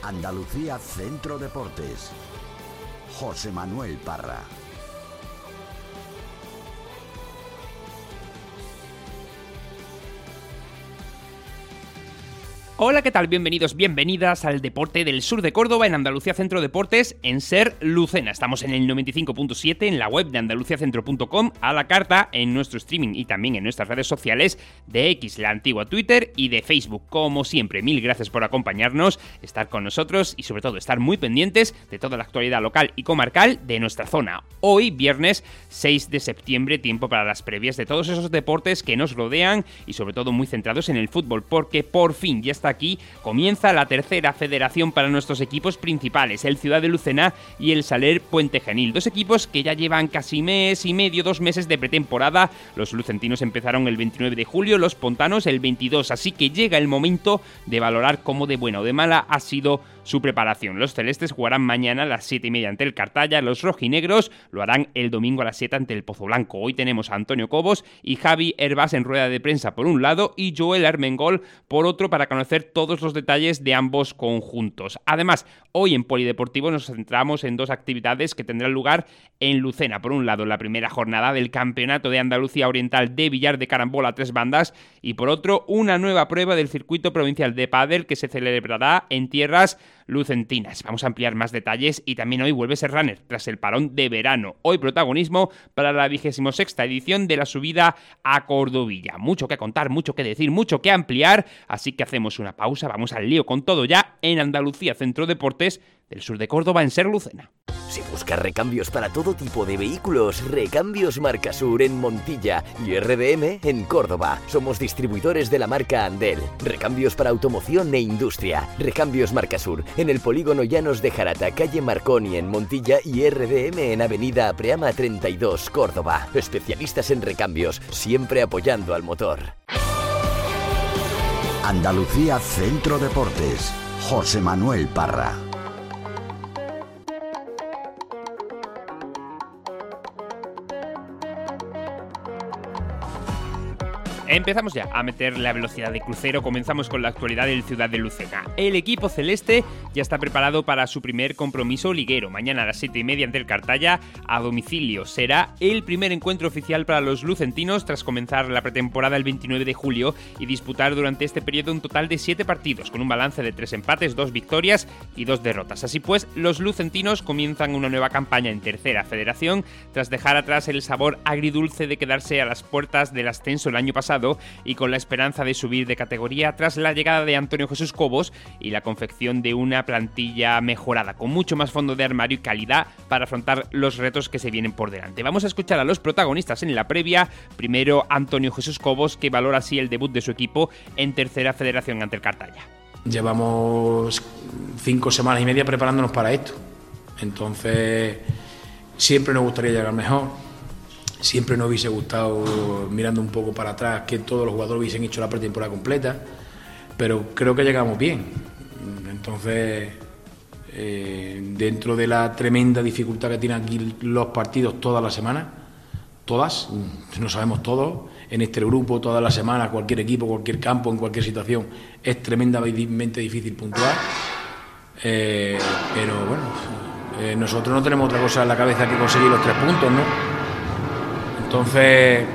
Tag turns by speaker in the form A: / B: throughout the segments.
A: Andalucía Centro Deportes. José Manuel Parra.
B: Hola, ¿qué tal? Bienvenidos, bienvenidas al Deporte del Sur de Córdoba en Andalucía Centro Deportes en Ser Lucena. Estamos en el 95.7 en la web de andaluciacentro.com, a la carta en nuestro streaming y también en nuestras redes sociales de X, la antigua Twitter, y de Facebook. Como siempre, mil gracias por acompañarnos, estar con nosotros y sobre todo estar muy pendientes de toda la actualidad local y comarcal de nuestra zona. Hoy, viernes 6 de septiembre, tiempo para las previas de todos esos deportes que nos rodean y sobre todo muy centrados en el fútbol, porque por fin ya está aquí, comienza la tercera federación para nuestros equipos principales, el Ciudad de Lucena y el Saler Puente Genil. Dos equipos que ya llevan casi mes y medio, 2 meses de pretemporada. Los lucentinos empezaron el 29 de julio, los pontanos el 22, así que llega el momento de valorar cómo de buena o de mala ha sido su preparación. Los celestes jugarán mañana a las 7:30 ante el Cartaya, los rojinegros lo harán el domingo a las 7 ante el Pozo Blanco. Hoy tenemos a Antonio Cobos y Javi Hervás en rueda de prensa por un lado y Joel Armengol por otro para conocer todos los detalles de ambos conjuntos. Además, hoy en Polideportivo nos centramos en dos actividades que tendrán lugar en Lucena. Por un lado, la primera jornada del Campeonato de Andalucía Oriental de Billar de Carambola a 3 bandas y por otro, una nueva prueba del circuito provincial de pádel que se celebrará en tierras lucentinas. Vamos a ampliar más detalles y también hoy vuelve Serraner tras el parón de verano. Hoy protagonismo para la 26ª edición de la subida a Cordovilla. Mucho que contar, mucho que decir, mucho que ampliar, así que hacemos una pausa, vamos al lío con todo ya en Andalucía Centro Deportes del Sur de Córdoba en Ser Lucena.
C: Si buscas recambios para todo tipo de vehículos, Recambios Marcasur en Montilla y RDM en Córdoba. Somos distribuidores de la marca Andel. Recambios para automoción e industria. Recambios Marcasur en el polígono Llanos de Jarata, calle Marconi en Montilla y RDM en avenida Apreama 32, Córdoba. Especialistas en recambios, siempre apoyando al motor.
A: Andalucía Centro Deportes. José Manuel Parra.
B: Empezamos ya a meter la velocidad de crucero, comenzamos con la actualidad del Ciudad de Lucena. El equipo celeste ya está preparado para su primer compromiso liguero. Mañana a las 7:30 ante el Cartaya a domicilio. Será el primer encuentro oficial para los lucentinos tras comenzar la pretemporada el 29 de julio y disputar durante este periodo un total de 7 partidos, con un balance de 3 empates, 2 victorias y 2 derrotas. Así pues, los lucentinos comienzan una nueva campaña en tercera federación tras dejar atrás el sabor agridulce de quedarse a las puertas del ascenso el año pasado y con la esperanza de subir de categoría tras la llegada de Antonio Jesús Cobos y la confección de una plantilla mejorada, con mucho más fondo de armario y calidad para afrontar los retos que se vienen por delante. Vamos a escuchar a los protagonistas en la previa. Primero, Antonio Jesús Cobos, que valora así el debut de su equipo en tercera federación ante el Cartaya.
D: Llevamos 5 semanas y media preparándonos para esto. Entonces, siempre nos gustaría llegar mejor. Siempre nos hubiese gustado, mirando un poco para atrás, que todos los jugadores hubiesen hecho la pretemporada completa, pero creo que llegamos bien. Entonces, dentro de la tremenda dificultad que tienen aquí los partidos todas las semanas, todas, no sabemos todos, en este grupo, todas las semanas, cualquier equipo, cualquier campo, en cualquier situación, es tremendamente difícil puntuar. Pero bueno, nosotros no tenemos otra cosa en la cabeza que conseguir los 3 puntos, ¿no? Entonces,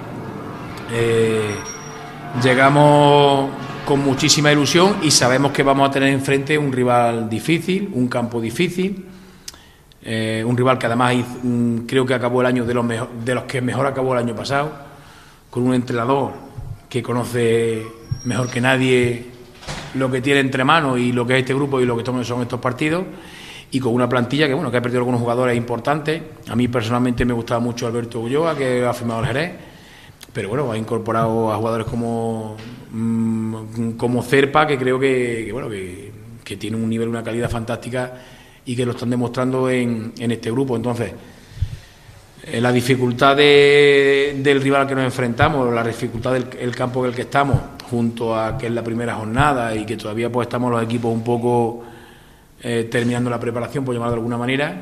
D: llegamos con muchísima ilusión y sabemos que vamos a tener enfrente un rival difícil, un campo difícil, un rival que además creo que acabó el año de los que mejor acabó el año pasado, con un entrenador que conoce mejor que nadie lo que tiene entre manos y lo que es este grupo y lo que son estos partidos. Y con una plantilla que ha perdido algunos jugadores importantes. A mí personalmente me gustaba mucho Alberto Ulloa, que ha firmado el Jerez, pero bueno, ha incorporado a jugadores como Cerpa, que creo que tiene un nivel, una calidad fantástica y que lo están demostrando en este grupo. Entonces, la dificultad del rival que nos enfrentamos, la dificultad del campo en el que estamos, junto a que es la primera jornada y que todavía pues estamos los equipos un poco terminando la preparación, por llamarlo de alguna manera,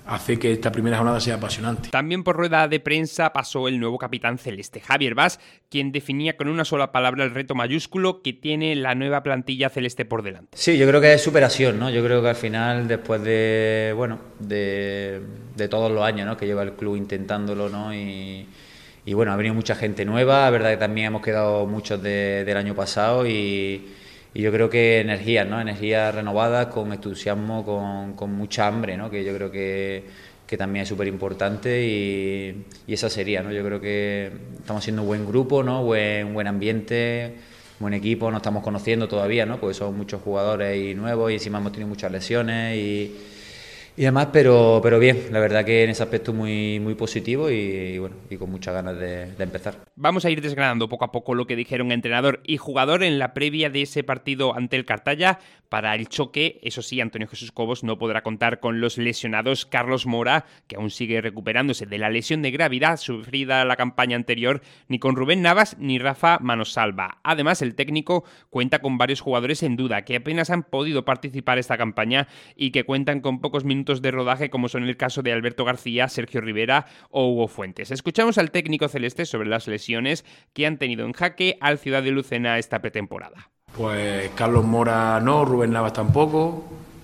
D: hace que esta primera jornada sea apasionante.
B: También por rueda de prensa pasó el nuevo capitán celeste, Javier Bas, quien definía con una sola palabra el reto mayúsculo que tiene la nueva plantilla celeste por delante.
E: Sí, yo creo que es superación, ¿no? Yo creo que al final, después de todos los años, ¿no?, que lleva el club intentándolo, ¿no?, y bueno, ha venido mucha gente nueva, la verdad que también hemos quedado muchos del año pasado y yo creo que energías, ¿no?, energías renovadas, con entusiasmo, con mucha hambre, ¿no?, que yo creo que también es súper importante y esa sería, ¿no? Yo creo que estamos siendo un buen grupo, ¿no?, buen ambiente, buen equipo, nos estamos conociendo todavía, ¿no?, porque son muchos jugadores y nuevos y encima hemos tenido muchas lesiones y demás, pero bien, la verdad que en ese aspecto muy positivo y bueno, y con muchas ganas de empezar.
B: Vamos a ir desgranando poco a poco lo que dijeron entrenador y jugador en la previa de ese partido ante el Cartaya. Para el choque, eso sí, Antonio Jesús Cobos no podrá contar con los lesionados Carlos Mora, que aún sigue recuperándose de la lesión de gravedad sufrida la campaña anterior, ni con Rubén Navas ni Rafa Manosalva. Además, el técnico cuenta con varios jugadores en duda que apenas han podido participar esta campaña y que cuentan con pocos minutos de rodaje, como son el caso de Alberto García, Sergio Rivera o Hugo Fuentes. Escuchamos al técnico celeste sobre las lesiones que han tenido en jaque al Ciudad de Lucena esta pretemporada.
D: Pues Carlos Mora no, Rubén Navas tampoco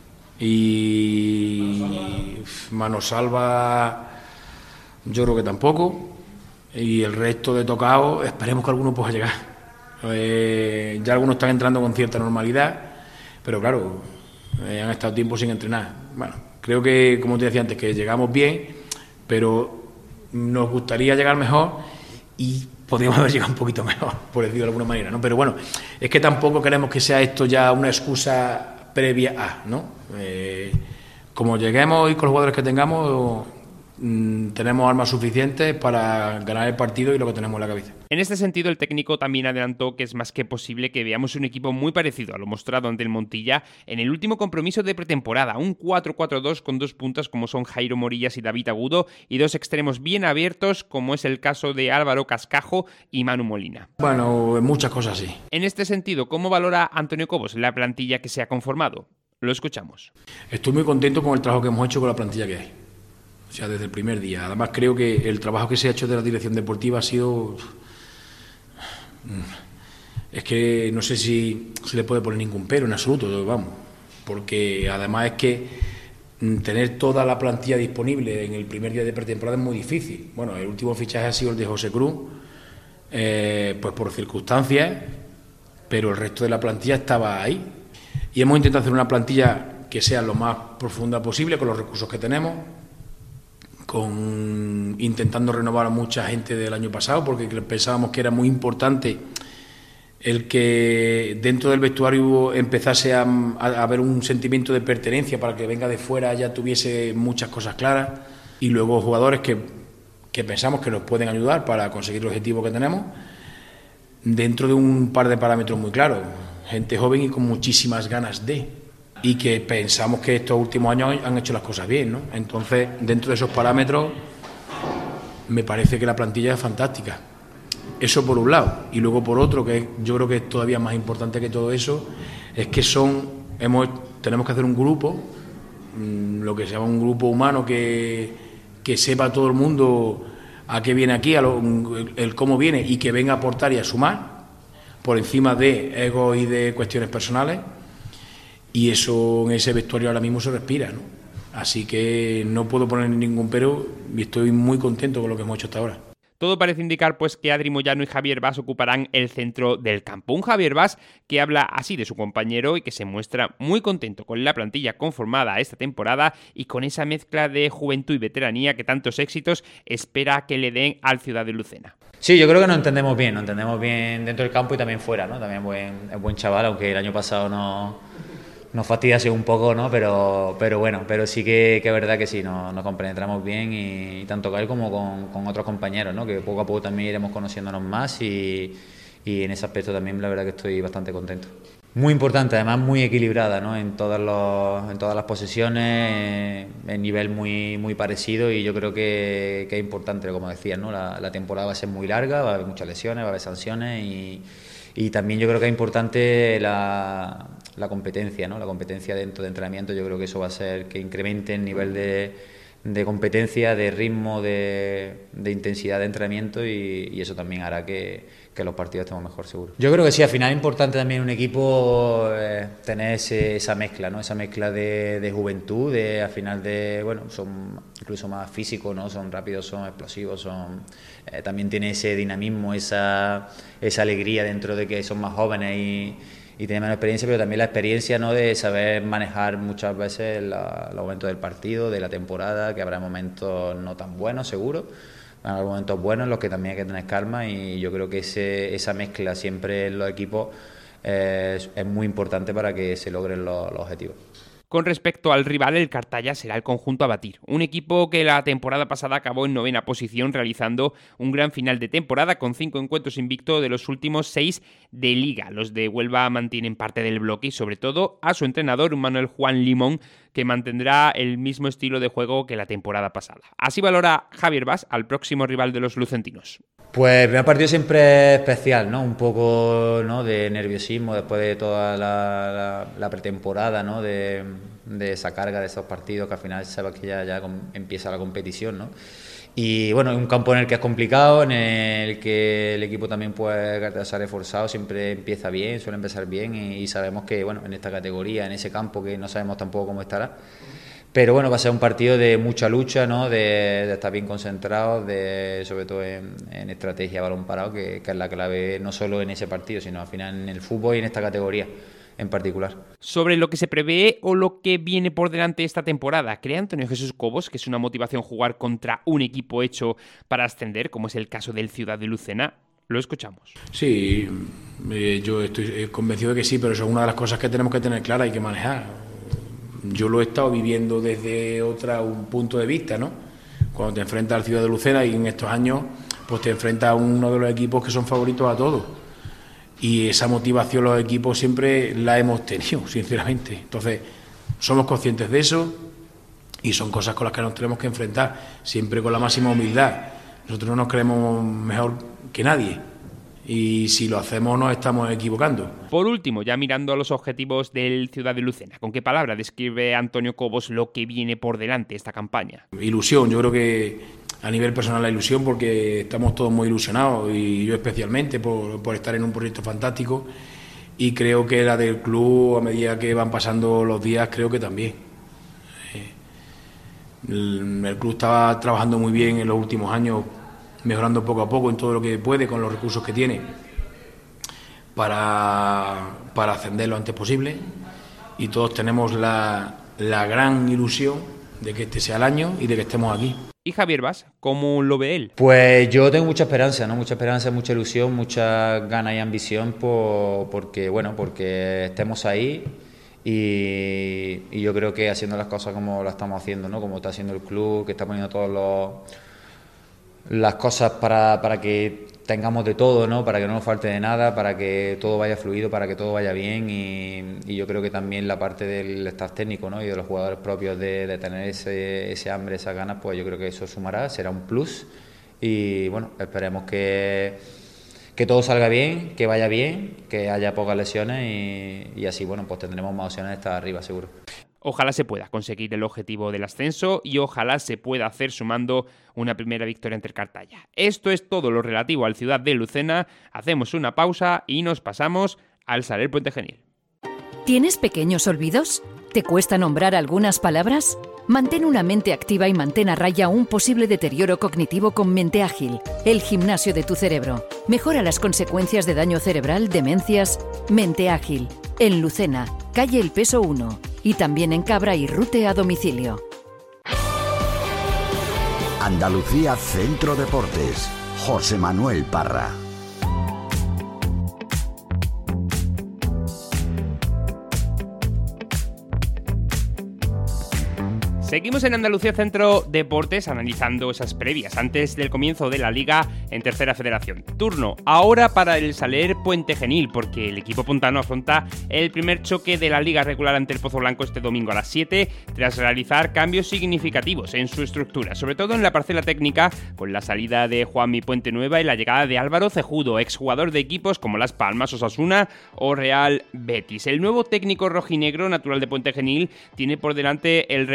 D: y Manosalva yo creo que tampoco, y el resto de tocados esperemos que alguno pueda llegar. Ya algunos están entrando con cierta normalidad, pero claro, han estado tiempo sin entrenar. Bueno, creo que, como te decía antes, que llegamos bien, pero nos gustaría llegar mejor y podríamos haber llegado un poquito mejor, por decirlo de alguna manera, ¿no? Pero bueno, es que tampoco queremos que sea esto ya una excusa previa a, ¿no? Como lleguemos y con los jugadores que tengamos, tenemos armas suficientes para ganar el partido y lo que tenemos en la cabeza.
B: En este sentido, el técnico también adelantó que es más que posible que veamos un equipo muy parecido a lo mostrado ante el Montilla en el último compromiso de pretemporada, un 4-4-2 con dos puntas como son Jairo Morillas y David Agudo y dos extremos bien abiertos como es el caso de Álvaro Cascajo y Manu Molina.
D: Bueno, muchas cosas sí.
B: En este sentido, ¿cómo valora Antonio Cobos la plantilla que se ha conformado? Lo escuchamos.
D: Estoy muy contento con el trabajo que hemos hecho con la plantilla que hay. O sea, desde el primer día. Además, creo que el trabajo que se ha hecho de la dirección deportiva ha sido... Es que no sé si se le puede poner ningún pero en absoluto, vamos. Porque además es que tener toda la plantilla disponible en el primer día de pretemporada es muy difícil. Bueno, el último fichaje ha sido el de José Cruz, pues por circunstancias, pero el resto de la plantilla estaba ahí. Y hemos intentado hacer una plantilla que sea lo más profunda posible con los recursos que tenemos, intentando renovar a mucha gente del año pasado, porque pensábamos que era muy importante el que dentro del vestuario empezase a haber un sentimiento de pertenencia para que venga de fuera ya tuviese muchas cosas claras, y luego jugadores que pensamos que nos pueden ayudar para conseguir el objetivo que tenemos dentro de un par de parámetros muy claros, gente joven y con muchísimas ganas y que pensamos que estos últimos años han hecho las cosas bien, ¿no? Entonces, dentro de esos parámetros, me parece que la plantilla es fantástica. Eso por un lado. Y luego por otro, que yo creo que es todavía más importante que todo eso, es que tenemos que hacer un grupo, lo que se llama un grupo humano, que sepa todo el mundo a qué viene aquí, el cómo viene, y que venga a aportar y a sumar, por encima de egos y de cuestiones personales. Y eso en ese vestuario ahora mismo se respira, ¿no? Así que no puedo poner ningún pero y estoy muy contento con lo que hemos hecho hasta ahora.
B: Todo parece indicar pues que Adri Moyano y Javier Bas ocuparán el centro del campo. Un Javier Bas que habla así de su compañero y que se muestra muy contento con la plantilla conformada esta temporada y con esa mezcla de juventud y veteranía que tantos éxitos espera que le den al Ciudad de Lucena.
E: Sí, yo creo que nos entendemos bien dentro del campo y también fuera, ¿no? También es buen chaval, aunque el año pasado nos fastidiase un poco, ¿no? Pero bueno, pero sí que es verdad que sí, nos compenetramos bien y tanto con él como con otros compañeros, ¿no? Que poco a poco también iremos conociéndonos más y en ese aspecto también la verdad que estoy bastante contento. Muy importante, además muy equilibrada, ¿no? En todas las posesiones, en nivel muy parecido, y yo creo que es importante, como decías, ¿no? La temporada va a ser muy larga, va a haber muchas lesiones, va a haber sanciones y también yo creo que es importante la competencia, ¿no? La competencia dentro de entrenamiento. Yo creo que eso va a ser que incremente el nivel de competencia, de ritmo, de intensidad de entrenamiento y eso también hará que los partidos estemos mejor, seguro. Yo creo que sí, al final es importante también en un equipo tener esa mezcla, ¿no? Esa mezcla de juventud, al final son incluso más físicos, ¿no? Son rápidos, son explosivos, también tiene ese dinamismo, esa alegría dentro de que son más jóvenes y tienen menos experiencia, pero también la experiencia, ¿no? De saber manejar muchas veces los momentos del partido, de la temporada, que habrá momentos no tan buenos, seguro. Habrá momentos buenos en los que también hay que tener calma y yo creo que esa mezcla siempre en los equipos es muy importante para que se logren los objetivos.
B: Con respecto al rival, el Cartaya será el conjunto a batir. Un equipo que la temporada pasada acabó en 9ª posición, realizando un gran final de temporada con 5 encuentros invicto de los últimos 6 de Liga. Los de Huelva mantienen parte del bloque y sobre todo a su entrenador, Manuel Juan Limón, que mantendrá el mismo estilo de juego que la temporada pasada. Así valora Javier Bas al próximo rival de los lucentinos.
E: Pues el primer partido siempre es especial, ¿no? Un poco, ¿no?, de nerviosismo después de toda la pretemporada, ¿no? De esa carga de esos partidos que al final sabes que ya empieza la competición, ¿no? Y bueno, es un campo en el que es complicado, en el que el equipo también puede ser reforzado, siempre empieza bien, suele empezar bien y sabemos que, bueno, en esta categoría, en ese campo que no sabemos tampoco cómo estará. Pero bueno, va a ser un partido de mucha lucha, ¿no? De estar bien concentrados, sobre todo en estrategia, balón parado, que es la clave no solo en ese partido, sino al final en el fútbol y en esta categoría en particular.
B: Sobre lo que se prevé o lo que viene por delante esta temporada, ¿cree Antonio Jesús Cobos que es una motivación jugar contra un equipo hecho para ascender, como es el caso del Ciudad de Lucena? Lo escuchamos.
D: Sí, yo estoy convencido de que sí, pero eso es una de las cosas que tenemos que tener clara y que manejar. Yo lo he estado viviendo desde un punto de vista, ¿no? Cuando te enfrentas al Ciudad de Lucena y en estos años pues te enfrentas a uno de los equipos que son favoritos a todos. Y esa motivación los equipos siempre la hemos tenido, sinceramente. Entonces, somos conscientes de eso y son cosas con las que nos tenemos que enfrentar, siempre con la máxima humildad. Nosotros no nos creemos mejor que nadie. Y si lo hacemos nos estamos equivocando.
B: Por último, ya mirando a los objetivos del Ciudad de Lucena, ¿con qué palabra describe Antonio Cobos lo que viene por delante esta campaña?
D: Ilusión, yo creo que a nivel personal la ilusión, porque estamos todos muy ilusionados y yo especialmente por estar en un proyecto fantástico, y creo que la del club a medida que van pasando los días creo que también. El club estaba trabajando muy bien en los últimos años, mejorando poco a poco en todo lo que puede con los recursos que tiene para ascender lo antes posible, y todos tenemos la gran ilusión de que este sea el año y de que estemos aquí.
B: ¿Y Javier Bas, cómo lo ve él?
E: Pues yo tengo mucha esperanza, ¿no? Mucha esperanza, mucha ilusión, mucha ganas y ambición porque estemos ahí y yo creo que haciendo las cosas como las estamos haciendo, ¿no? Como está haciendo el club, que está poniendo todas las cosas para que tengamos de todo, ¿no? Para que no nos falte de nada, para que todo vaya fluido, para que todo vaya bien y yo creo que también la parte del staff técnico, ¿no? Y de los jugadores propios de tener ese hambre, esas ganas, pues yo creo que eso sumará, será un plus y bueno, esperemos que todo salga bien, que vaya bien, que haya pocas lesiones y así, bueno, pues tendremos más opciones de estar arriba, seguro.
B: Ojalá se pueda conseguir el objetivo del ascenso y ojalá se pueda hacer sumando una primera victoria ante el Cartaya. Esto es todo lo relativo al Ciudad de Lucena. Hacemos una pausa y nos pasamos al Saler Puente Genil.
F: ¿Tienes pequeños olvidos? ¿Te cuesta nombrar algunas palabras? Mantén una mente activa y mantén a raya un posible deterioro cognitivo con Mente Ágil, el gimnasio de tu cerebro. Mejora las consecuencias de daño cerebral, demencias. Mente Ágil, en Lucena, calle El Peso 1 y también en Cabra y Rute a domicilio.
A: Andalucía Centro Deportes, José Manuel Parra.
B: Seguimos en Andalucía Centro Deportes analizando esas previas antes del comienzo de la Liga en Tercera Federación. Turno ahora para el Saler Puente Genil, porque el equipo puntano afronta el primer choque de la Liga regular ante el Pozo Blanco este domingo a las 7, tras realizar cambios significativos en su estructura, sobre todo en la parcela técnica, con la salida de Juanmi Puentenueva y la llegada de Álvaro Cejudo, exjugador de equipos como Las Palmas, Osasuna o Real Betis. El nuevo técnico rojinegro, natural de Puente Genil, tiene por delante el reto de mejorar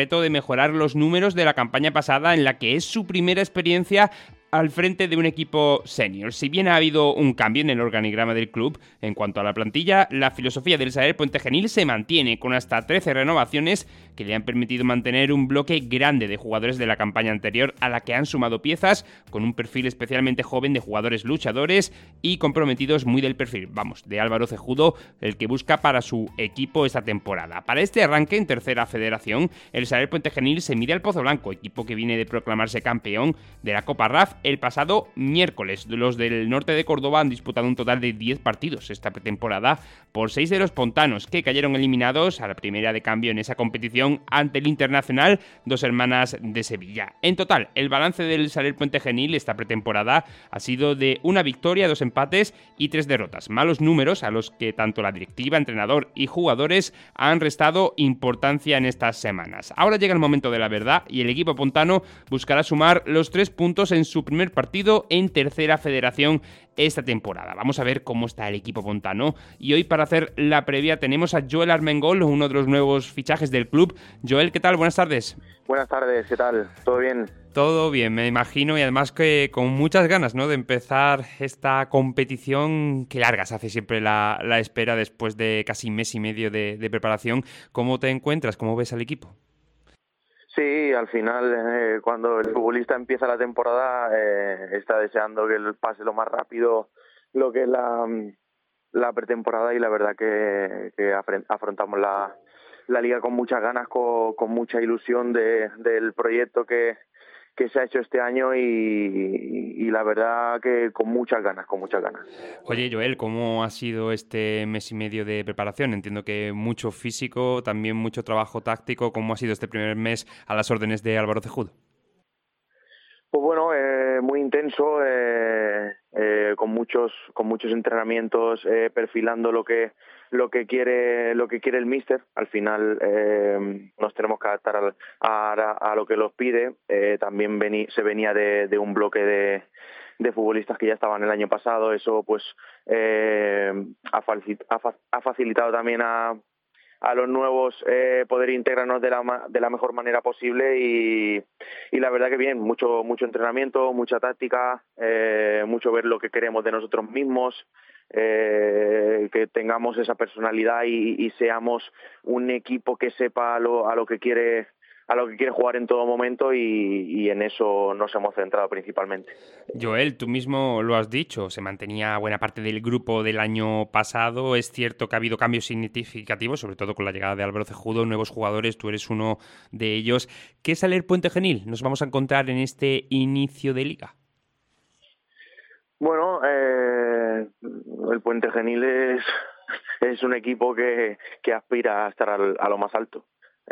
B: mejorar los números de la campaña pasada, en la que es su primera experiencia al frente de un equipo senior. Si bien ha habido un cambio en el organigrama del club en cuanto a la plantilla, la filosofía del Saler Puente Genil se mantiene, con hasta 13 renovaciones que le han permitido mantener un bloque grande de jugadores de la campaña anterior, a la que han sumado piezas con un perfil especialmente joven de jugadores luchadores y comprometidos, muy del perfil, de Álvaro Cejudo, el que busca para su equipo esta temporada. Para este arranque en tercera federación, el Saler Puente Genil se mide al Pozo Blanco, equipo que viene de proclamarse campeón de la Copa RAF el pasado miércoles. Los del norte de Córdoba han disputado un total de 10 partidos esta pretemporada por 6 de los pontanos, que cayeron eliminados a la primera de cambio en esa competición ante el Internacional Dos Hermanas de Sevilla. En total, el balance del Saler Puente Genil esta pretemporada ha sido de 1 victoria, 2 empates y 3 derrotas. Malos números a los que tanto la directiva, entrenador y jugadores han restado importancia en estas semanas. Ahora llega el momento de la verdad y el equipo pontano buscará sumar los 3 puntos en su primer partido en tercera federación esta temporada. Vamos a ver cómo está el equipo pontano, y hoy para hacer la previa tenemos a Joel Armengol, uno de los nuevos fichajes del club. Joel, ¿qué tal? Buenas tardes.
G: Buenas tardes, ¿qué tal? ¿Todo bien?
B: Todo bien, me imagino, y además que con muchas ganas, ¿no?, de empezar esta competición que larga se hace siempre la espera después de casi mes y medio de preparación. ¿Cómo te encuentras? ¿Cómo ves al equipo?
G: Sí, al final cuando el futbolista empieza la temporada está deseando que pase lo más rápido lo que es la pretemporada, y la verdad que afrontamos la liga con muchas ganas, con mucha ilusión del proyecto que se ha hecho este año, y la verdad que con muchas ganas.
B: Oye, Joel, ¿cómo ha sido este mes y medio de preparación? Entiendo que mucho físico, también mucho trabajo táctico. ¿Cómo ha sido este primer mes a las órdenes de Álvaro Cejudo?
G: Pues bueno, muy intenso, con muchos entrenamientos, perfilando lo que quiere el míster. Al final nos tenemos que adaptar a lo que los pide. También se venía de un bloque de futbolistas que ya estaban el año pasado. Eso pues ha facilitado también a los nuevos poder integrarnos de la mejor manera posible, y la verdad que bien, mucho entrenamiento, mucha táctica, mucho ver lo que queremos de nosotros mismos, que tengamos esa personalidad y seamos un equipo que sepa a lo que quiere jugar en todo momento, y en eso nos hemos centrado principalmente.
B: Joel, tú mismo lo has dicho, se mantenía buena parte del grupo del año pasado. Es cierto que ha habido cambios significativos, sobre todo con la llegada de Álvaro Cejudo, nuevos jugadores, tú eres uno de ellos. ¿Qué Saler Puente Genil nos vamos a encontrar en este inicio de liga?
G: Bueno, el Puente Genil es un equipo que aspira a estar a lo más alto.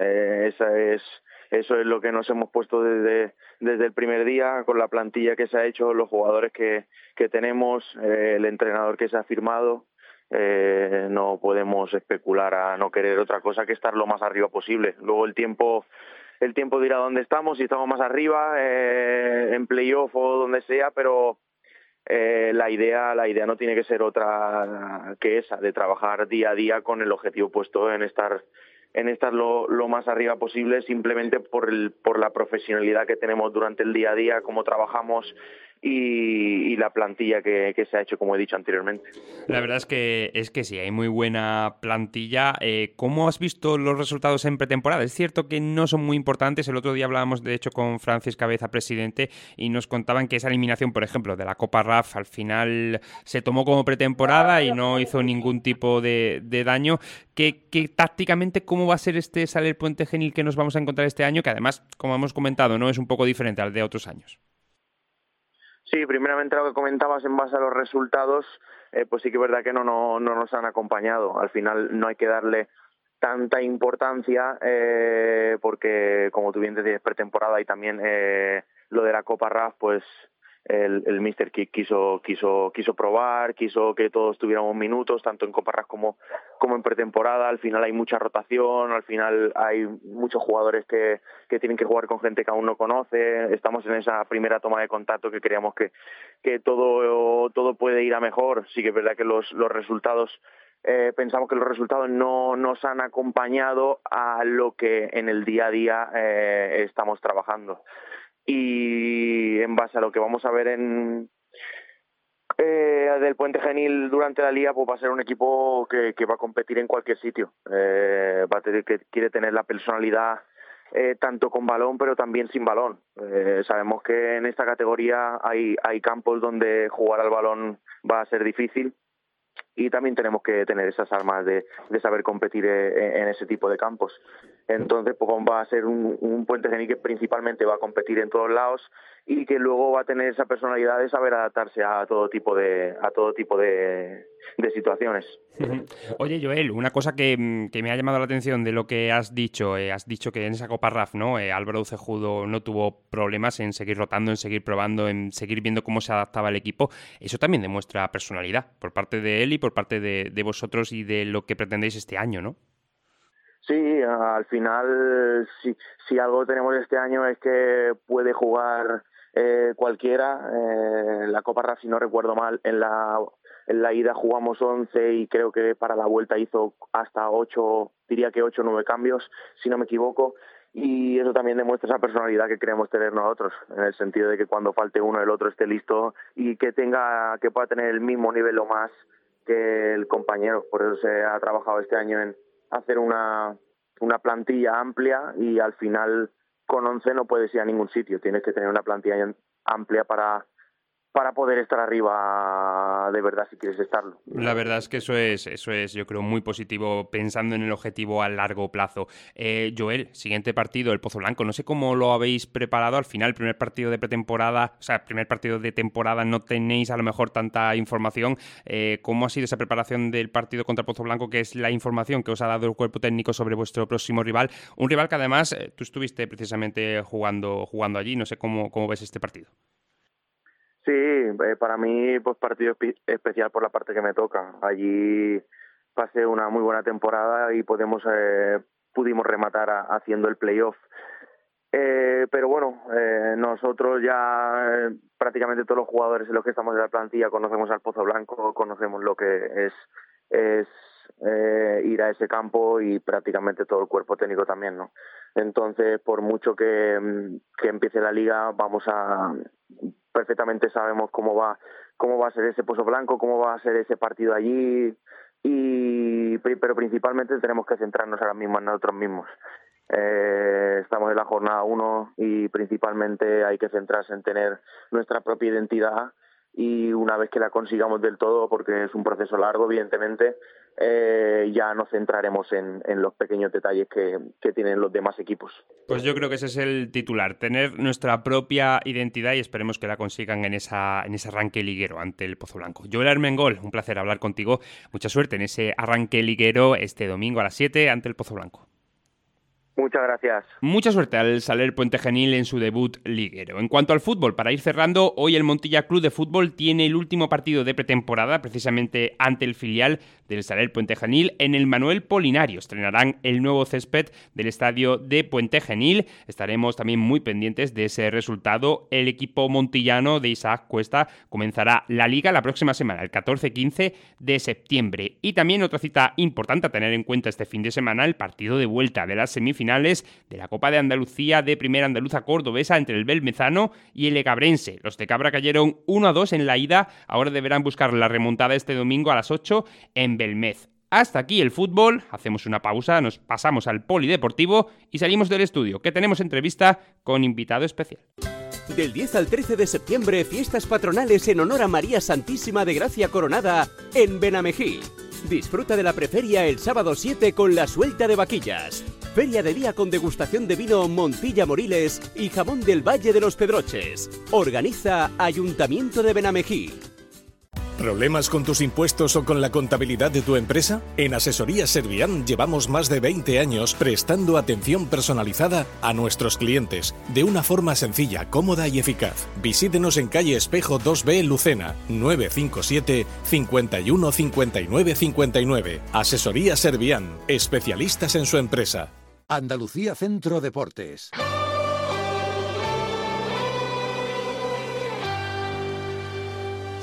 G: Eso es lo que nos hemos puesto desde el primer día, con la plantilla que se ha hecho, los jugadores que tenemos, el entrenador que se ha firmado. No podemos especular a no querer otra cosa que estar lo más arriba posible. Luego el tiempo dirá dónde estamos, si estamos más arriba, en playoff o donde sea, pero la idea no tiene que ser otra que esa, de trabajar día a día con el objetivo puesto en estar lo más arriba posible, simplemente por la profesionalidad que tenemos durante el día a día, cómo trabajamos y la plantilla que se ha hecho, como he dicho anteriormente.
B: La verdad es que sí, hay muy buena plantilla. ¿Cómo has visto los resultados en pretemporada? Es cierto que no son muy importantes. El otro día hablábamos, de hecho, con Francis Cabeza, presidente, y nos contaban que esa eliminación, por ejemplo, de la Copa RAF, al final se tomó como pretemporada y no hizo ningún tipo de daño. Que tácticamente, ¿cómo va a ser este Saler Puente Genil que nos vamos a encontrar este año? Que además, como hemos comentado, no es un poco diferente al de otros años.
G: Sí, primeramente lo que comentabas en base a los resultados, pues sí que es verdad que no nos han acompañado. Al final no hay que darle tanta importancia porque, como tú bien decías, es pretemporada, y también lo de la Copa RAF, pues el míster quiso probar, quiso que todos tuviéramos minutos, tanto en Copa RAF como en pretemporada. Al final hay mucha rotación, al final hay muchos jugadores que tienen que jugar con gente que aún no conoce. Estamos en esa primera toma de contacto que creíamos que todo puede ir a mejor. Sí que es verdad que los resultados pensamos que los resultados no nos han acompañado a lo que en el día a día estamos trabajando. Y en base a lo que vamos a ver del Puente Genil durante la liga, pues va a ser un equipo que va a competir en cualquier sitio. Va a tener que quiere tener la personalidad tanto con balón pero también sin balón. Sabemos que en esta categoría hay campos donde jugar al balón va a ser difícil, y también tenemos que tener esas armas de saber competir en ese tipo de campos. Entonces, pues va a ser un Puente Genil que principalmente va a competir en todos lados y que luego va a tener esa personalidad de saber adaptarse a todo tipo de situaciones.
B: Oye, Joel, una cosa que me ha llamado la atención de lo que has dicho que en esa Copa RAF, ¿no? Álvaro Cejudo no tuvo problemas en seguir rotando, en seguir probando, en seguir viendo cómo se adaptaba el equipo. Eso también demuestra personalidad por parte de él y por parte de vosotros y de lo que pretendéis este año, ¿no?
G: Sí, al final, si algo tenemos este año es que puede jugar cualquiera. La Copa RAF, si no recuerdo mal, en la ida jugamos 11 y creo que para la vuelta hizo hasta 8, diría que 8 o 9 cambios, si no me equivoco. Y eso también demuestra esa personalidad que queremos tener nosotros, en el sentido de que cuando falte uno, el otro esté listo y que pueda tener el mismo nivel o más que el compañero. Por eso se ha trabajado este año en hacer una plantilla amplia, y al final con 11 no puedes ir a ningún sitio. Tienes que tener una plantilla amplia para poder estar arriba de verdad si quieres estarlo.
B: La verdad es que eso es yo creo muy positivo pensando en el objetivo a largo plazo. Joel, siguiente partido, el Pozo Blanco. No sé cómo lo habéis preparado al final, primer partido de pretemporada, o sea, primer partido de temporada, no tenéis a lo mejor tanta información. ¿Cómo ha sido esa preparación del partido contra el Pozo Blanco, que es la información que os ha dado el cuerpo técnico sobre vuestro próximo rival? Un rival que además tú estuviste precisamente jugando allí, no sé cómo ves este partido.
G: Sí, para mí pues partido especial por la parte que me toca. Allí pasé una muy buena temporada y pudimos rematar haciendo el playoff. Pero bueno, nosotros ya prácticamente todos los jugadores en los que estamos en la plantilla conocemos al Pozo Blanco, conocemos lo que es ir a ese campo, y prácticamente todo el cuerpo técnico también, ¿no? Entonces, por mucho que empiece la liga, perfectamente sabemos cómo va a ser ese Pozo Blanco, cómo va a ser ese partido allí, pero principalmente tenemos que centrarnos ahora mismo en nosotros mismos. Estamos en la jornada 1 y principalmente hay que centrarse en tener nuestra propia identidad, y una vez que la consigamos del todo, porque es un proceso largo evidentemente, ya nos centraremos en los pequeños detalles que tienen los demás equipos.
B: Pues yo creo que ese es el titular, tener nuestra propia identidad, y esperemos que la consigan en ese arranque liguero ante el Pozo Blanco. Joel Armengol, un placer hablar contigo, mucha suerte en ese arranque liguero este domingo a las 7 ante el Pozo Blanco.
G: Muchas gracias.
B: Mucha suerte al Saler Puente Genil en su debut liguero. En cuanto al fútbol, para ir cerrando, hoy el Montilla Club de Fútbol tiene el último partido de pretemporada, precisamente ante el filial del Saler Puente Genil en el Manuel Polinario. Estrenarán el nuevo césped del estadio de Puente Genil. Estaremos también muy pendientes de ese resultado. El equipo montillano de Isaac Cuesta comenzará la liga la próxima semana, el 14-15 de septiembre. Y también otra cita importante a tener en cuenta este fin de semana, el partido de vuelta de las semifinales de la Copa de Andalucía de Primera Andaluza Cordobesa entre el Belmezano y el Egabrense. Los de Cabra cayeron 1-2 en la ida, ahora deberán buscar la remontada este domingo a las 8 en Belmez. Hasta aquí el fútbol, hacemos una pausa, nos pasamos al polideportivo y salimos del estudio, que tenemos entrevista con invitado especial.
H: Del 10 al 13 de septiembre, fiestas patronales en honor a María Santísima de Gracia Coronada en Benamejí. Disfruta de la preferia el sábado 7 con la suelta de vaquillas. Feria de día con degustación de vino Montilla Moriles y jamón del Valle de los Pedroches. Organiza Ayuntamiento de Benamejí.
I: ¿Problemas con tus impuestos o con la contabilidad de tu empresa? En Asesorías Servian llevamos más de 20 años prestando atención personalizada a nuestros clientes de una forma sencilla, cómoda y eficaz. Visítenos en calle Espejo 2B, Lucena, 957 51 59 59. Asesorías Servian, especialistas en su empresa.
A: Andalucía Centro Deportes.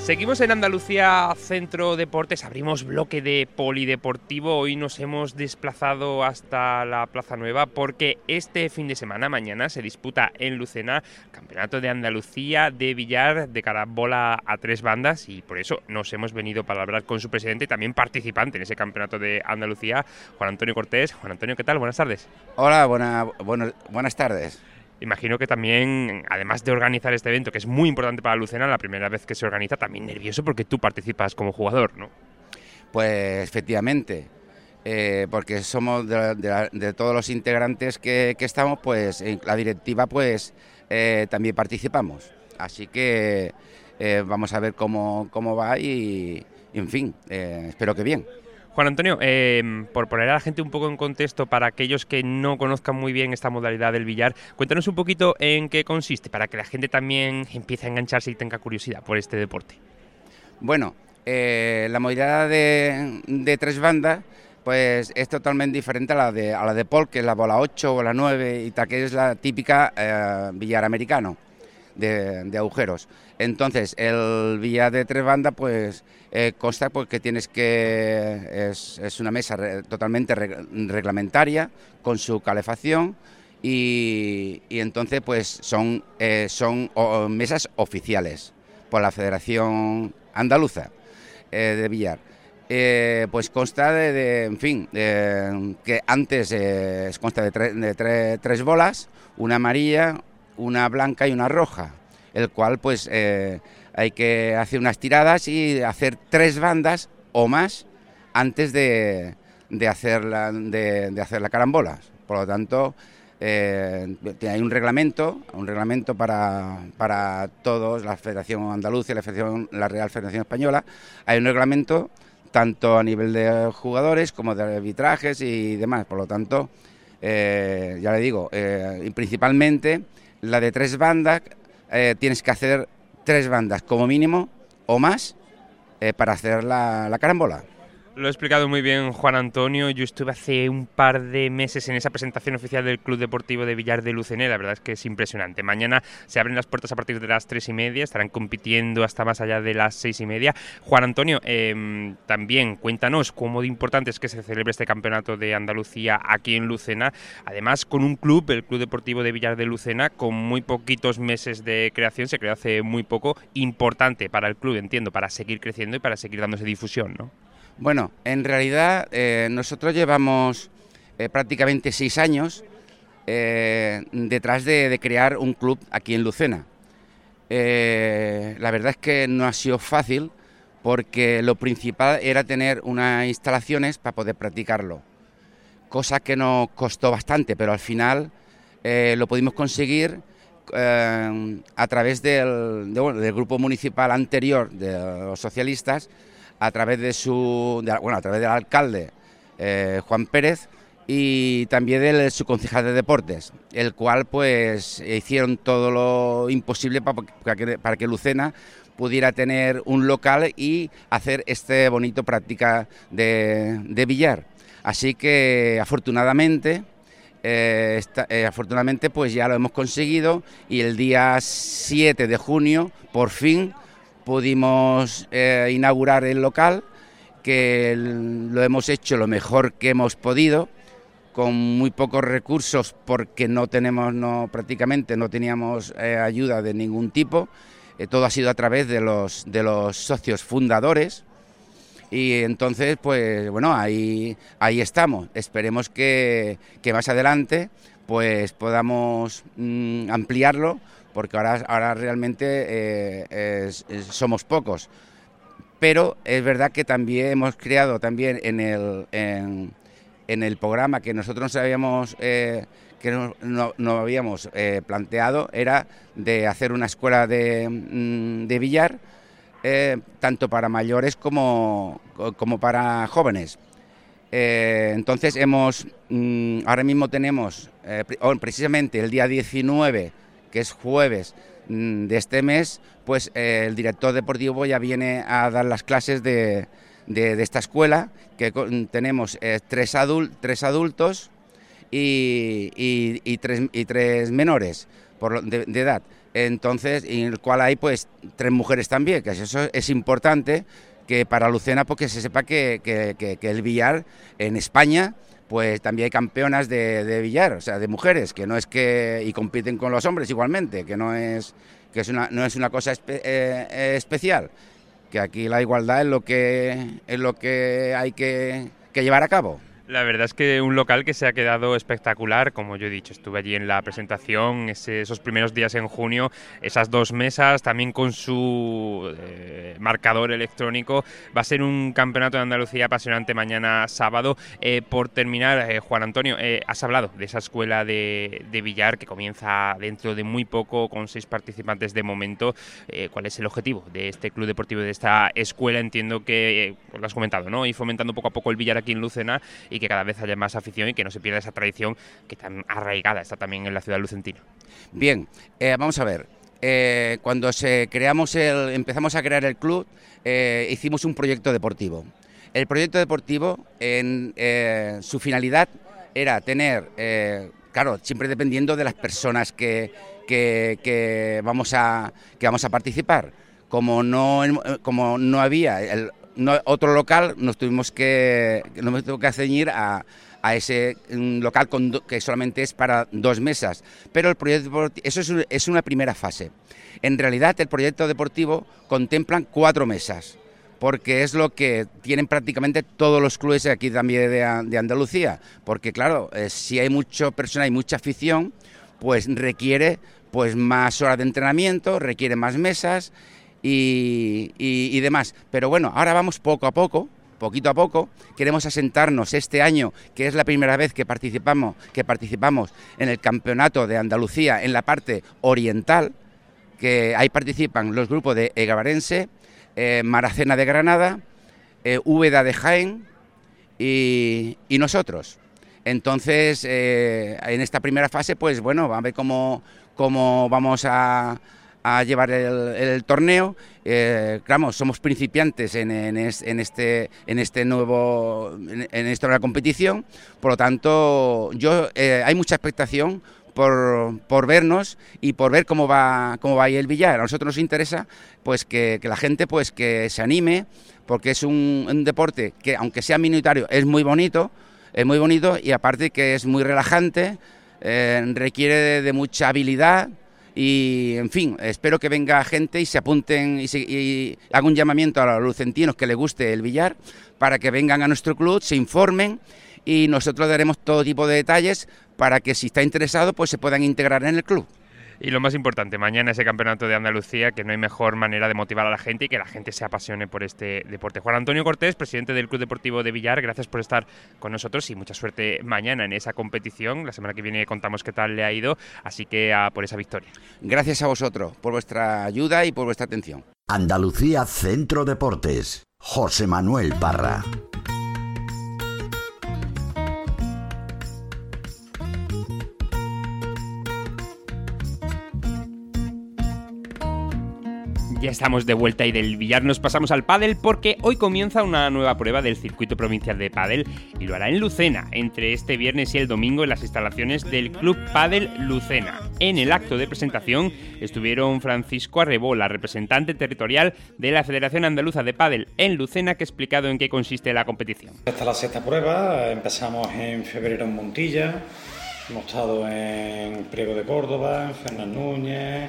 B: Seguimos en Andalucía Centro Deportes, abrimos bloque de polideportivo. Hoy nos hemos desplazado hasta la Plaza Nueva porque este fin de semana, mañana, se disputa en Lucena Campeonato de Andalucía de billar de carambola a 3 bandas, y por eso nos hemos venido para hablar con su presidente y también participante en ese Campeonato de Andalucía, Juan Antonio Cortés. Juan Antonio, ¿qué tal? Buenas tardes.
J: Hola, buenas tardes.
B: Imagino que también, además de organizar este evento, que es muy importante para Lucena, la primera vez que se organiza, también nervioso porque tú participas como jugador, ¿no?
J: Pues efectivamente, porque somos de todos los integrantes que estamos, pues en la directiva pues también participamos. Así que vamos a ver cómo va y en fin, espero que bien.
B: Juan Antonio, por poner a la gente un poco en contexto, para aquellos que no conozcan muy bien esta modalidad del billar, cuéntanos un poquito en qué consiste, para que la gente también empiece a engancharse y tenga curiosidad por este deporte.
J: Bueno, la modalidad de 3 bandas pues es totalmente diferente a la de pol, que es la bola 8 o la 9 y tal, que es la típica billar americano de agujeros. Entonces, el billar de 3 bandas pues consta pues que tienes que es una mesa totalmente reglamentaria con su calefacción y entonces pues son mesas oficiales por la Federación Andaluza de billar. Pues consta que antes consta de tres bolas, una amarilla, una blanca y una roja, el cual pues hay que hacer unas tiradas y hacer 3 bandas o más antes de hacer la carambola. Por lo tanto, hay un reglamento para todos, la Federación Andaluza y la Real Federación Española. Hay un reglamento tanto a nivel de jugadores como de arbitrajes y demás. Por lo tanto, ya le digo, y principalmente la de 3 bandas, tienes que hacer 3 bandas como mínimo o más para hacer la carambola.
B: Lo ha explicado muy bien Juan Antonio. Yo estuve hace un par de meses en esa presentación oficial del Club Deportivo de Billar de Lucena. La verdad es que es impresionante. Mañana se abren las puertas a partir de las 3:30, estarán compitiendo hasta más allá de las 6:30. Juan Antonio, también cuéntanos cómo de importante es que se celebre este campeonato de Andalucía aquí en Lucena, además con un club, el Club Deportivo de Billar de Lucena, con muy poquitos meses de creación, se creó hace muy poco, importante para el club, entiendo, para seguir creciendo y para seguir dándose difusión, ¿no?
J: Bueno, en realidad nosotros llevamos prácticamente 6 años detrás de crear un club aquí en Lucena. La verdad es que no ha sido fácil porque lo principal era tener unas instalaciones para poder practicarlo, cosa que nos costó bastante, pero al final lo pudimos conseguir a través del grupo municipal anterior de los socialistas, a través a través del alcalde Juan Pérez y también de su concejal de deportes, el cual pues hicieron todo lo imposible para que Lucena pudiera tener un local y hacer este bonito práctica de billar. Así que afortunadamente pues ya lo hemos conseguido y el día 7 de junio por fin pudimos inaugurar el local, que lo hemos hecho lo mejor que hemos podido, con muy pocos recursos porque prácticamente no teníamos ayuda de ningún tipo. Todo ha sido a través de los socios fundadores y entonces pues bueno, ahí estamos. Esperemos que más adelante pues podamos ampliarlo, porque ahora realmente somos pocos. Pero es verdad que también hemos creado también en el programa que nosotros no habíamos planteado, era de hacer una escuela de billar, tanto para mayores como para jóvenes. Entonces ahora mismo tenemos, precisamente el día 19, que es jueves de este mes, pues el director deportivo ya viene a dar las clases de esta escuela, que tenemos 3 adultos y 3 menores de edad. entonces, en el cual hay pues 3 mujeres también, que eso es importante, que para Lucena porque se sepa que el billar en España pues también hay campeonas de billar, o sea, de mujeres, que no es que y compiten con los hombres igualmente, que no es una cosa especial, que aquí la igualdad es lo que hay que llevar a cabo.
B: La verdad es que un local que se ha quedado espectacular, como yo he dicho, estuve allí en la presentación, esos primeros días en junio, esas 2 mesas, también con su marcador electrónico. Va a ser un campeonato de Andalucía apasionante mañana sábado. Por terminar, Juan Antonio, has hablado de esa escuela de billar que comienza dentro de muy poco, con 6 participantes de momento. ¿Cuál es el objetivo de este club deportivo, de esta escuela? Entiendo que, lo has comentado, ¿no? Ir fomentando poco a poco el billar aquí en Lucena, y que cada vez haya más afición y que no se pierda esa tradición que tan arraigada está también en la ciudad lucentina.
J: Bien, vamos a ver. Cuando empezamos a crear el club, hicimos un proyecto deportivo. El proyecto deportivo, su finalidad era tener, claro, siempre dependiendo de las personas que vamos a participar. Como no había otro local, nos tuvimos que ceñir a ese local que solamente es para 2 mesas. Pero el proyecto, eso es una primera fase. En realidad, el proyecto deportivo contemplan 4 mesas, porque es lo que tienen prácticamente todos los clubes aquí también de Andalucía. Porque claro, si hay mucha persona y mucha afición, pues requiere pues más horas de entrenamiento, requiere más mesas y demás. Pero bueno, ahora vamos poquito a poco, queremos asentarnos este año, que es la primera vez que participamos en el Campeonato de Andalucía en la parte oriental, que ahí participan los grupos de Egabarense, Maracena de Granada, Úbeda de Jaén y nosotros. Entonces, en esta primera fase, pues bueno, vamos a ver cómo vamos a llevar el torneo. Claro, somos principiantes en esta nueva competición, por lo tanto hay mucha expectación por vernos y por ver cómo va ahí el billar. A nosotros nos interesa pues que la gente pues que se anime, porque es un deporte que, aunque sea minoritario, es muy bonito y aparte que es muy relajante, requiere de mucha habilidad. Y, en fin, espero que venga gente y se apunten y haga un llamamiento a los lucentinos que les guste el billar para que vengan a nuestro club, se informen y nosotros daremos todo tipo de detalles para que, si está interesado, pues se puedan integrar en el club.
B: Y lo más importante, mañana ese campeonato de Andalucía, que no hay mejor manera de motivar a la gente y que la gente se apasione por este deporte. Juan Antonio Cortés, presidente del Club Deportivo de Billar, gracias por estar con nosotros y mucha suerte mañana en esa competición. La semana que viene contamos qué tal le ha ido, así que por esa victoria.
J: Gracias a vosotros por vuestra ayuda y por vuestra atención.
A: Andalucía Centro Deportes, José Manuel Parra.
B: Ya estamos de vuelta y del billar nos pasamos al pádel, porque hoy comienza una nueva prueba del circuito provincial de pádel y lo hará en Lucena, entre este viernes y el domingo en las instalaciones del Club Pádel Lucena. En el acto de presentación estuvieron Francisco Arrebola, representante territorial de la Federación Andaluza de Pádel en Lucena, que ha explicado en qué consiste la competición.
K: Esta es la 6ª prueba, empezamos en febrero en Montilla, hemos estado en Priego de Córdoba, en Fernández Núñez,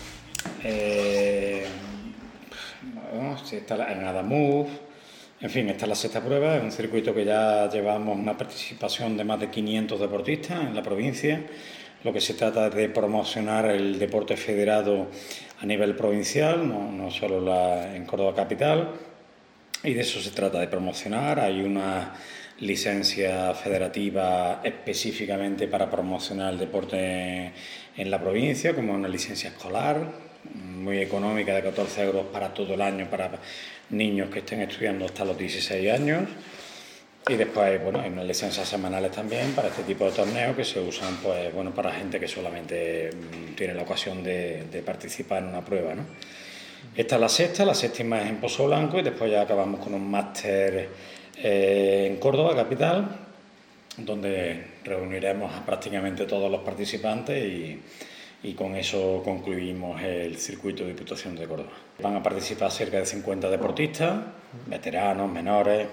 K: está en Adamuz, en fin, esta es la 6ª prueba, es un circuito que ya llevamos una participación de más de 500 deportistas en la provincia. Lo que se trata es de promocionar el deporte federado a nivel provincial, no solo en Córdoba capital, y de eso se trata, de promocionar. Hay una licencia federativa específicamente para promocionar el deporte en la provincia, como una licencia escolar muy económica de 14 euros para todo el año, para niños que estén estudiando hasta los 16 años. Y después, bueno, hay unas licencias semanales también para este tipo de torneos que se usan, pues, bueno, para gente que solamente tiene la ocasión de participar en una prueba, ¿no? Esta es la 6ª, la 7ª es en Pozo Blanco y después ya acabamos con un máster en Córdoba capital, donde reuniremos a prácticamente todos los participantes y con eso concluimos el circuito de Diputación de Córdoba. Van a participar cerca de 50 deportistas, veteranos, menores,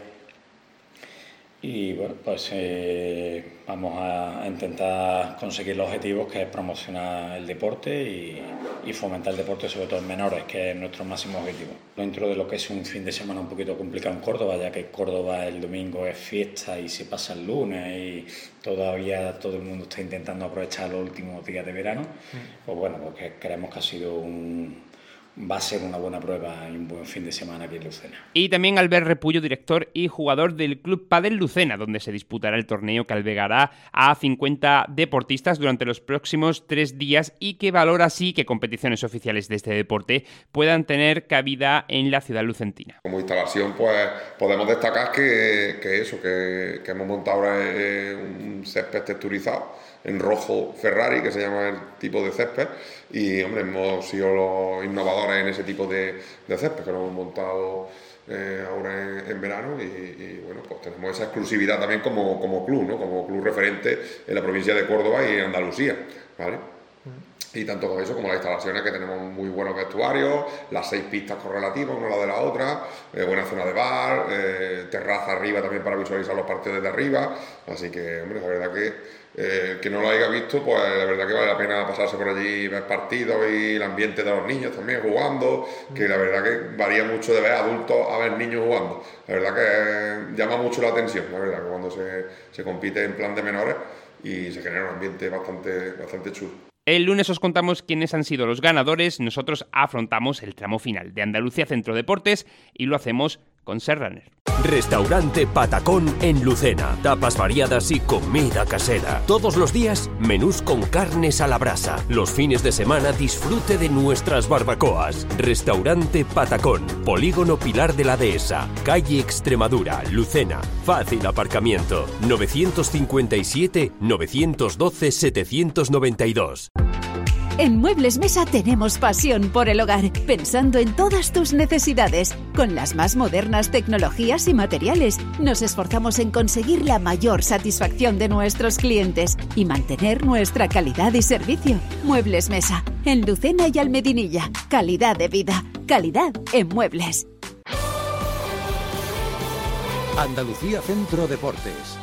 K: y bueno, pues vamos a intentar conseguir los objetivos, que es promocionar el deporte y fomentar el deporte, sobre todo en menores, que es nuestro máximo objetivo. Dentro de lo que es un fin de semana un poquito complicado en Córdoba, ya que Córdoba el domingo es fiesta y se pasa el lunes y todavía todo el mundo está intentando aprovechar los últimos días de verano, pues bueno, porque creemos que va a ser una buena prueba y un buen fin de semana aquí en Lucena.
B: Y también Albert Repullo, director y jugador del Club Padel Lucena, donde se disputará el torneo que albergará a 50 deportistas durante los próximos 3 días y que valora así que competiciones oficiales de este deporte puedan tener cabida en la ciudad lucentina.
L: Como instalación, pues podemos destacar que hemos montado ahora un césped texturizado en rojo Ferrari, que se llama el tipo de césped, y hombre, hemos sido los innovadores en ese tipo de césped, que lo hemos montado ahora en verano, y bueno, pues tenemos esa exclusividad también como club, ¿no? Como club referente en la provincia de Córdoba y en Andalucía, ¿vale? Y tanto con eso como las instalaciones, que tenemos muy buenos vestuarios, las 6 pistas correlativas una a la de la otra, buena zona de bar, terraza arriba también para visualizar los partidos desde arriba, así que, hombre, la verdad que no lo haya visto, pues la verdad que vale la pena pasarse por allí, ver partidos y el ambiente de los niños también jugando, que la verdad que varía mucho de ver adultos a ver niños jugando. La verdad que llama mucho la atención, la verdad, que cuando se compite en plan de menores y se genera un ambiente bastante chulo.
B: El lunes os contamos quiénes han sido los ganadores. Nosotros afrontamos el tramo final de Andalucía Centro Deportes y lo hacemos con Serraner.
M: Restaurante Patacón en Lucena. Tapas variadas y comida casera. Todos los días, menús con carnes a la brasa. Los fines de semana, disfrute de nuestras barbacoas. Restaurante Patacón. Polígono Pilar de la Dehesa. Calle Extremadura, Lucena. Fácil aparcamiento. 957-912-792.
N: En Muebles Mesa tenemos pasión por el hogar, pensando en todas tus necesidades. Con las más modernas tecnologías y materiales, nos esforzamos en conseguir la mayor satisfacción de nuestros clientes y mantener nuestra calidad y servicio. Muebles Mesa, en Lucena y Almedinilla. Calidad de vida, calidad en muebles.
M: Andalucía Centro Deportes.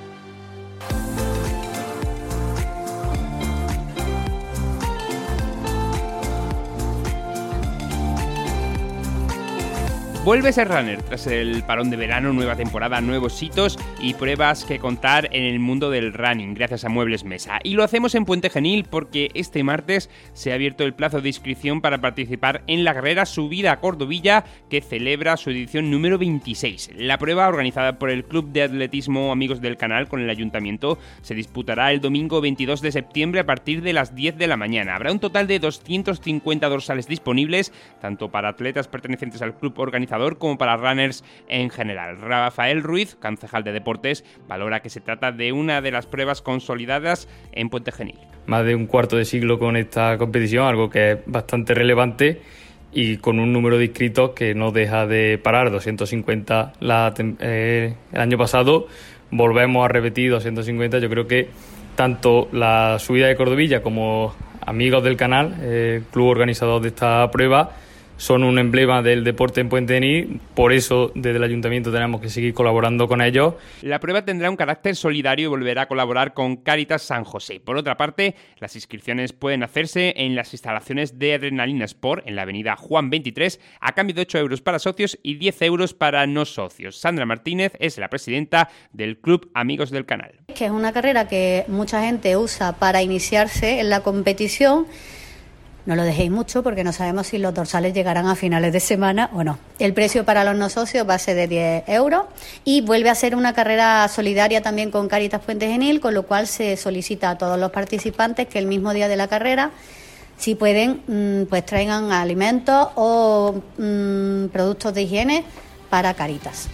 B: Vuelve Serraner tras el parón de verano, nueva temporada, nuevos hitos y pruebas que contar en el mundo del running gracias a Muebles Mesa. Y lo hacemos en Puente Genil porque este martes se ha abierto el plazo de inscripción para participar en la carrera Subida a Cordovilla, que celebra su edición número 26. La prueba, organizada por el Club de Atletismo Amigos del Canal con el Ayuntamiento, se disputará el domingo 22 de septiembre a partir de las 10 de la mañana. Habrá un total de 250 dorsales disponibles, tanto para atletas pertenecientes al club organizador como para runners en general. Rafael Ruiz, concejal de deportes, valora que se trata de una de las pruebas consolidadas en Puente Genil.
O: Más de un cuarto de siglo con esta competición, algo que es bastante relevante y con un número de inscritos que no deja de parar, 250 el año pasado, volvemos a repetir 250. Yo creo que tanto la subida de Cordovilla como Amigos del Canal, club organizador de esta prueba, son un emblema del deporte en Puente Genil, por eso desde el Ayuntamiento tenemos que seguir colaborando con ellos.
B: La prueba tendrá un carácter solidario y volverá a colaborar con Cáritas San José. Por otra parte, las inscripciones pueden hacerse en las instalaciones de Adrenalina Sport en la avenida Juan 23 a cambio de 8 euros para socios y 10 euros para no socios. Sandra Martínez es la presidenta del Club Amigos del Canal.
P: Que es una carrera que mucha gente usa para iniciarse en la competición. No lo dejéis mucho porque no sabemos si los dorsales llegarán a finales de semana o no. El precio para los no socios va a ser de 10 euros y vuelve a ser una carrera solidaria también con Cáritas Puente Genil, con lo cual se solicita a todos los participantes que el mismo día de la carrera, si pueden, pues traigan alimentos o productos de higiene para Cáritas.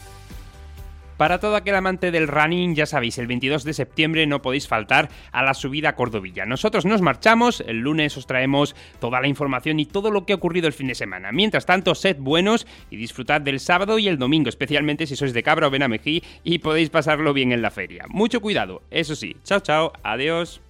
B: Para todo aquel amante del running, ya sabéis, el 22 de septiembre no podéis faltar a la subida a Cordovilla. Nosotros nos marchamos, el lunes os traemos toda la información y todo lo que ha ocurrido el fin de semana. Mientras tanto, sed buenos y disfrutad del sábado y el domingo, especialmente si sois de Cabra o Benamejí y podéis pasarlo bien en la feria. Mucho cuidado, eso sí. Chao, chao, adiós.